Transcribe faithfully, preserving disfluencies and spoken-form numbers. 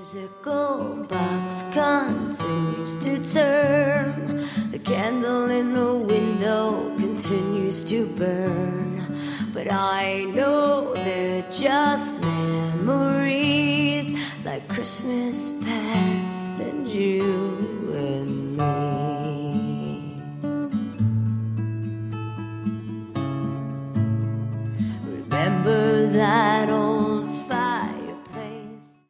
musical box continues to turn. The candle in the window continues to burn. But I know they're just memories, like Christmas past and you and me.